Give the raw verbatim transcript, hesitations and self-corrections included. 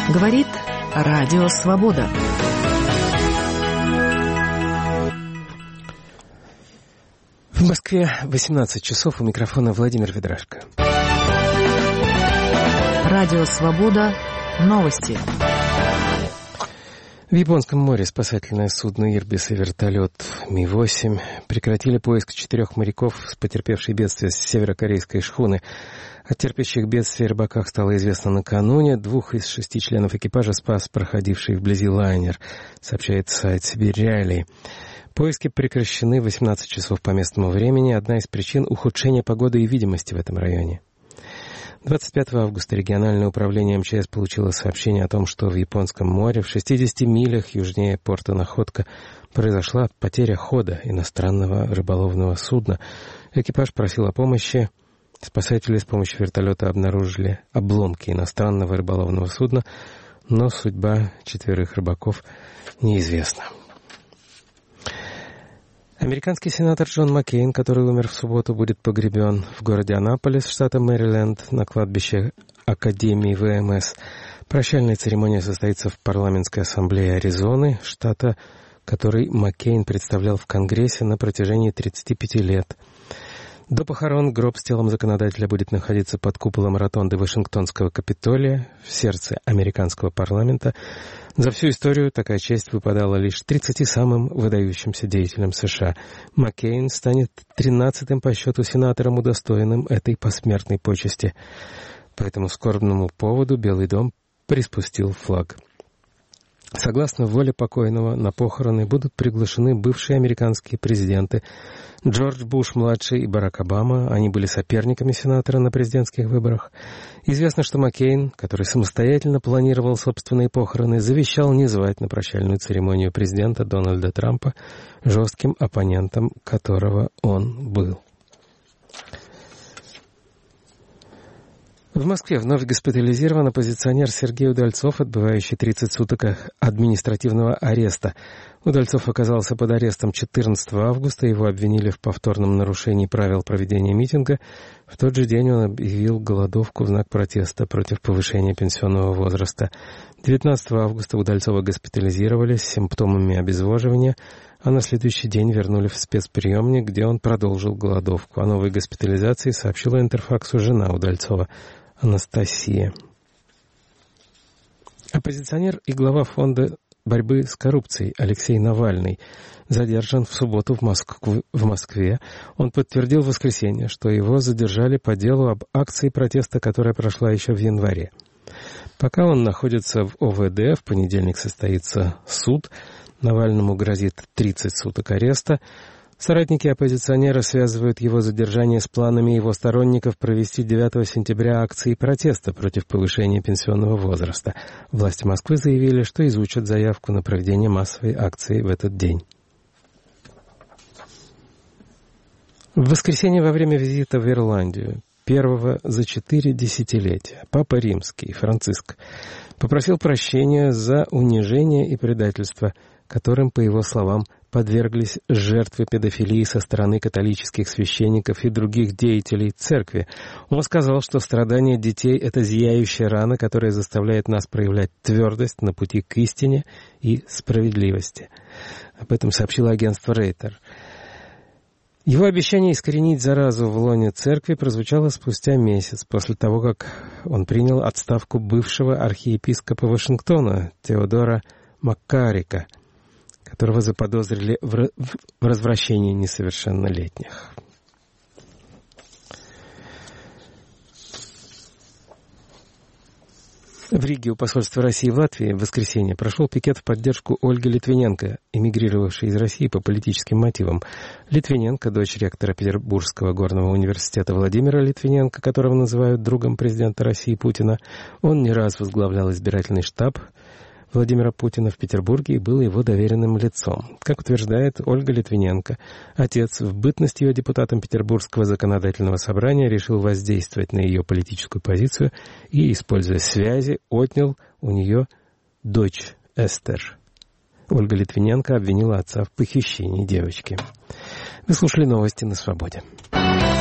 Говорит Радио Свобода. В Москве восемнадцать часов, у микрофона Владимир Ведрашко. Радио Свобода. Новости. В Японском море спасательное судно «Ирбис» и вертолет Ми восемь прекратили поиск четырех моряков с потерпевшей бедствие с северокорейской шхуны. О терпящих бедствие рыбаках стало известно накануне. Двух из шести членов экипажа спас проходивший вблизи лайнер, сообщает сайт «Сибирь Реалии». Поиски прекращены в восемнадцать часов по местному времени. Одна из причин — ухудшение погоды и видимости в этом районе. двадцать пятого августа региональное управление эм че эс получило сообщение о том, что в Японском море в шестидесяти милях южнее порта Находка произошла потеря хода иностранного рыболовного судна. Экипаж просил о помощи. Спасатели с помощью вертолета обнаружили обломки иностранного рыболовного судна, но судьба четверых рыбаков неизвестна. Американский сенатор Джон Маккейн, который умер в субботу, будет погребен в городе Аннаполис, штата Мэриленд, на кладбище Академии вэ эм эс. Прощальная церемония состоится в парламентской ассамблее Аризоны, штата, который Маккейн представлял в Конгрессе на протяжении тридцати пяти лет. До похорон гроб с телом законодателя будет находиться под куполом ротонды Вашингтонского Капитолия в сердце американского парламента. За всю историю такая честь выпадала лишь тридцати самым выдающимся деятелям США. Маккейн станет тринадцатым по счету сенатором, удостоенным этой посмертной почести. По этому скорбному поводу Белый дом приспустил флаг. Согласно воле покойного, на похороны будут приглашены бывшие американские президенты Джордж Буш-младший и Барак Обама. Они были соперниками сенатора на президентских выборах. Известно, что Маккейн, который самостоятельно планировал собственные похороны, завещал не звать на прощальную церемонию президента Дональда Трампа, жестким оппонентом которого он был. В Москве вновь госпитализирован оппозиционер Сергей Удальцов, отбывающий тридцать суток административного ареста. Удальцов оказался под арестом четырнадцатого августа, его обвинили в повторном нарушении правил проведения митинга. В тот же день он объявил голодовку в знак протеста против повышения пенсионного возраста. девятнадцатого августа Удальцова госпитализировали с симптомами обезвоживания, а на следующий день вернули в спецприемник, где он продолжил голодовку. О новой госпитализации сообщила Интерфаксу жена Удальцова, Анастасия. Оппозиционер и глава фонда борьбы с коррупцией Алексей Навальный задержан в субботу в, Москву, в Москве. Он подтвердил в воскресенье, что его задержали по делу об акции протеста, которая прошла еще в январе. Пока он находится в о вэ дэ, в понедельник состоится суд. Навальному грозит тридцать суток ареста. Соратники оппозиционера связывают его задержание с планами его сторонников провести девятого сентября акции протеста против повышения пенсионного возраста. Власти Москвы заявили, что изучат заявку на проведение массовой акции в этот день. В воскресенье во время визита в Ирландию, первого за четыре десятилетия, Папа Римский Франциск попросил прощения за унижение и предательство, которым, по его словам, подверглись жертвы педофилии со стороны католических священников и других деятелей церкви. Он сказал, что страдания детей — это зияющая рана, которая заставляет нас проявлять твердость на пути к истине и справедливости. Об этом сообщило агентство Рейтер. Его обещание искоренить заразу в лоне церкви прозвучало спустя месяц после того, как он принял отставку бывшего архиепископа Вашингтона Теодора Маккарика, которого заподозрили в развращении несовершеннолетних. В Риге у посольства России в Латвии в воскресенье прошел пикет в поддержку Ольги Литвиненко, эмигрировавшей из России по политическим мотивам. Литвиненко, дочь ректора Петербургского горного университета Владимира Литвиненко, которого называют другом президента России Путина. Он не раз возглавлял избирательный штаб Владимира Путина в Петербурге и был его доверенным лицом. Как утверждает Ольга Литвиненко, отец в бытность ее депутатом Петербургского законодательного собрания решил воздействовать на ее политическую позицию и, используя связи, отнял у нее дочь Эстер. Ольга Литвиненко обвинила отца в похищении девочки. Вы слушали новости на Свободе.